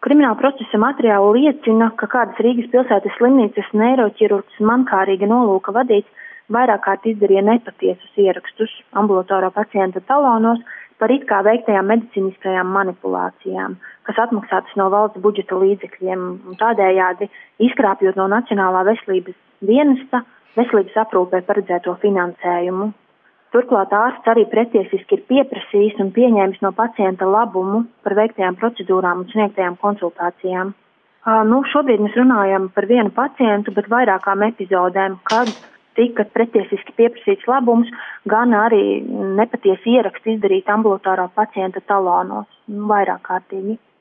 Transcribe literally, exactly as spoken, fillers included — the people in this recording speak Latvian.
Krimināla procesa materiāli liecina, ka kādas Rīgas pilsētas slimnīcas neiroķirurgs mankārīga nolūka vadīts vairāk kārt izdarīja nepatiesus ierakstus ambulatorā pacienta talonos par it kā veiktajām medicīniskajām manipulācijām, kas atmaksātas no valsts budžeta līdzekļiem, un tādējādi izkrāpjot no Nacionālā veselības dienesta veselības aprūpē paredzēto finansējumu. Turklāt ārsts arī pretiesiski ir pieprasījis un pieņēmis no pacienta labumu par veiktajām procedūrām un sniegtajām konsultācijām. Uh, nu, šobrīd mēs runājam par vienu pacientu, bet vairākām epizodēm, kad tika pretiesiski pieprasīts labums, gan arī nepatiesi ieraksti izdarīt ambulatorā pacienta talonos, vairāk kārtīgi.